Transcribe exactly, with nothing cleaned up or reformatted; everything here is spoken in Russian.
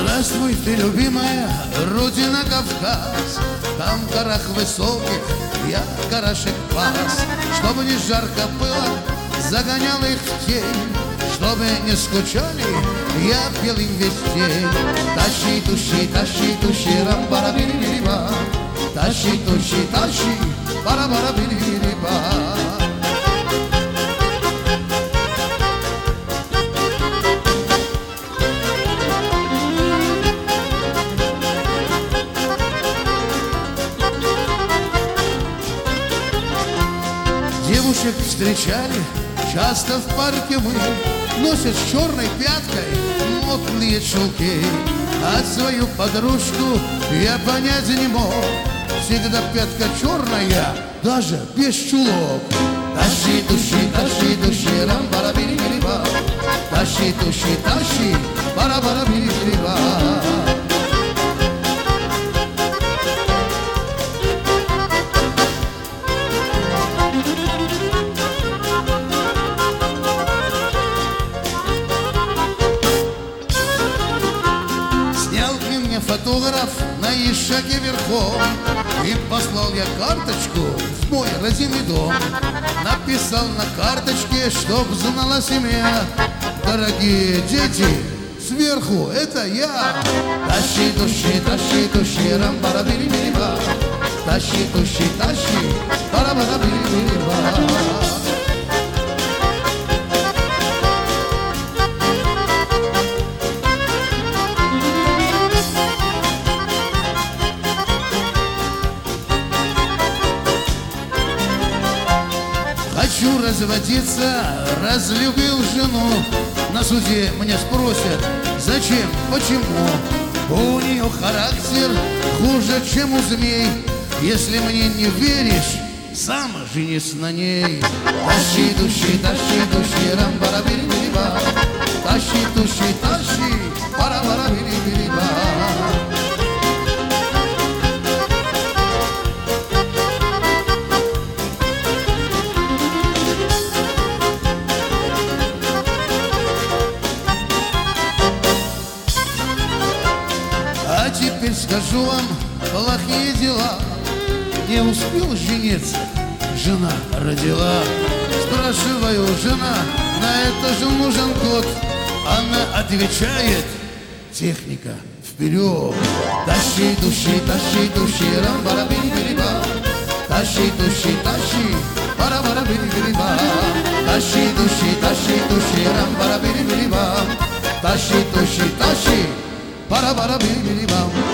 Здравствуй ты, любимая, родина Кавказ. Там в горах высоких я карашек пас. Чтобы не жарко было, загонял их в тень. Чтобы не скучали, я пел им весь день. Тащи, тущи, тащи, тущи, рам-бара-били-били-ба. Тащи, тущи, тащи, бара-бара-били-били-ба. Девушек встречали часто в парке мы. Носят с черной пяткой модные чулки. А свою подружку я понять не мог. Всегда пятка черная, даже без чулок. Тащи, тущи, тащи, тущи, рам-бара-били-били-ба. Тащи, тущи, тащи, бара-бара-били-били-ба. Фотограф на ишаке верхом. И послал я карточку в мой родимый дом. Написал на карточке, чтоб знала семья: дорогие дети, сверху это я. Тащи, тущи, тащи, тущи, рам-бара-били-били-ба. Тащи, тущи, тащи, бара-бара-били-били-ба. Хочу разводиться, разлюбил жену. На суде мне спросят, зачем, почему. У нее характер хуже, чем у змей. Если мне не веришь, сам женись на ней. Тащи, тущи, тащи, тущи, рам-бара-били-били-ба. Тащи, тущи, тащи, бара-бара-били-били-ба. А теперь скажу вам плохие дела. Не успел жениться, жена родила. Спрашиваю, жена, на это же нужен год. Она отвечает, техника вперед. Тащи, тущи, тащи, тущи, рам-бара-били-били-ба. Тащи, тущи, тащи, бара-бара-били-били-ба. Тащи, тущи, тащи, тущи, рам-бара-били-били-ба. Тащи, тущи, тащи, бара-бара-били-били-ба.